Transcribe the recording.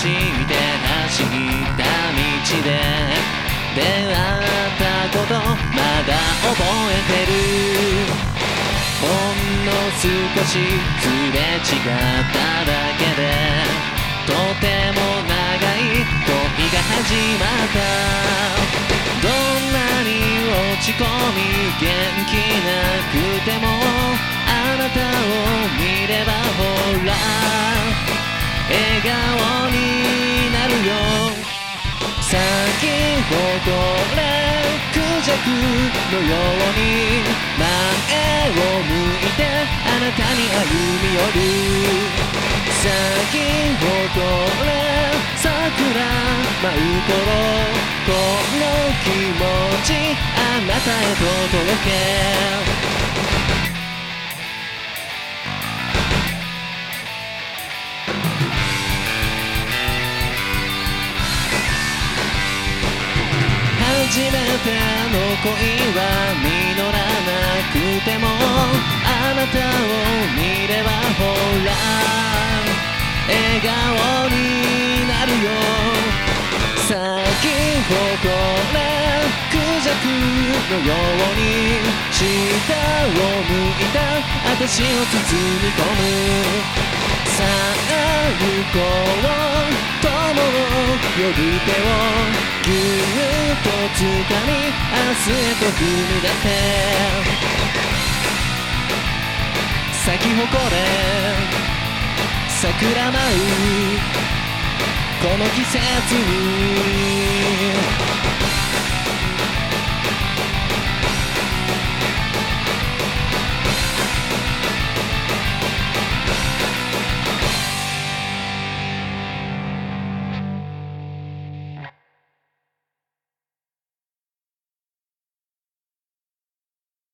して走った道で出会ったことまだ覚えてる。ほんの少しすれ違っただけでとても長い恋が始まった。どんなに落ち込み元気なくてもあなたを見ればほら笑顔になるよ。咲き誇れクジャクのように前を向いてあなたに歩み寄る。咲き誇れ桜舞う頃この気持ちあなたへと届け。初めての恋は実らなくてもあなたを見ればほら笑顔になるよ。咲き誇れクジャクのように下を向いた私を包み込む。さあ行こう友を呼ぶ手をぎゅっと掴み明日へと踏み出せ。咲き誇れ桜舞うこの季節に